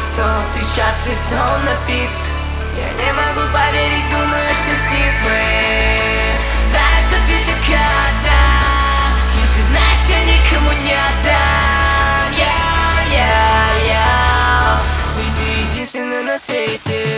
снова встречаться и снова напиться. Я не могу поверить, думаю, что снится. Знаю, что ты такая одна, и ты знаешь, я никому не отдам. Я, и ты единственная на свете.